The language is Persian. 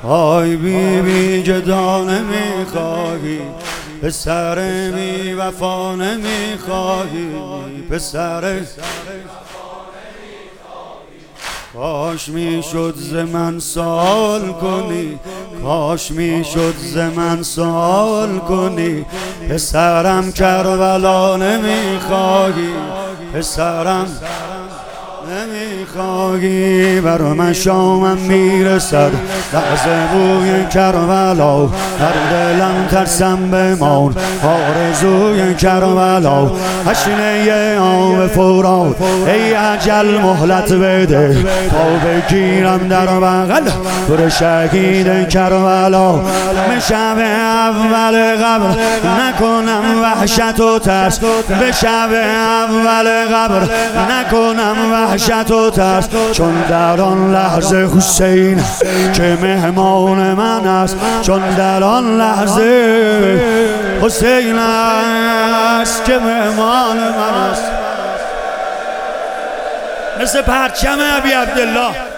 آی بی بی جدا نمیخواهی، پسر بی وفا نمیخواهی، پسر کاش میشد ز من سوال کنی، کاش میشد ز من سوال کنی، پسرم کربلا نمیخواهی، پسرم نمیخواهی. بر من شامم میرسد لحظه بوی کربلا، در دلم ترسم بمان آرزوی کربلا. اشنه آب فرات ای اجل مهلت بده، تا بگیرم در بغل پر شهید کربلا. به شب اول قبر نکنم وحشت و ترس، به شب اول قبر نکنم وحشت و ترس، چون در آن لحظه حسین که مهمان من است، چون در آن لحظه حسین است که مهمان من است. مثل پرچم ابی عبدالله